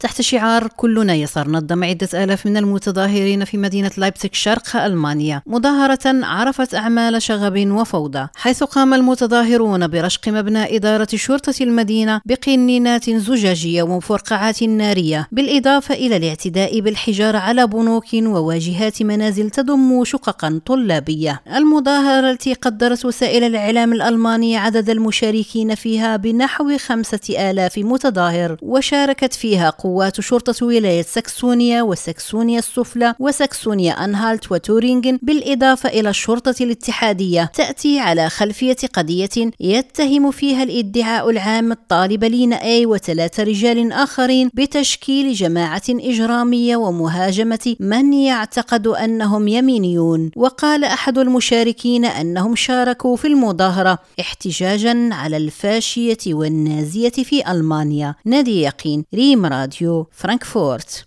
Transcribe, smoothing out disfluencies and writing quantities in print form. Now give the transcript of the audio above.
تحت شعار كلنا يسار نظم عدة آلاف من المتظاهرين في مدينة لايبزيغ شرق ألمانيا مظاهرة عرفت أعمال شغب وفوضى، حيث قام المتظاهرون برشق مبنى إدارة شرطة المدينة بقنينات زجاجية ومفرقعات نارية، بالإضافة إلى الاعتداء بالحجارة على بنوك وواجهات منازل تضم شققا طلابية. المظاهرة التي قدرت وسائل الإعلام الألمانية عدد المشاركين فيها بنحو 5000 متظاهر، وشاركت فيها قوات شرطة ولاية ساكسونيا وساكسونيا السفلى وساكسونيا أنهالت وتورينغن، بالإضافة إلى الشرطة الاتحادية، تأتي على خلفية قضية يتهم فيها الادعاء العام الطالب لينا أي و3 رجال آخرين بتشكيل جماعة إجرامية ومهاجمة من يعتقد أنهم يمينيون. وقال أحد المشاركين أنهم شاركوا في المظاهرة احتجاجا على الفاشية والنازية في ألمانيا. نادي يقين، ريم راديو، فرانكفورت.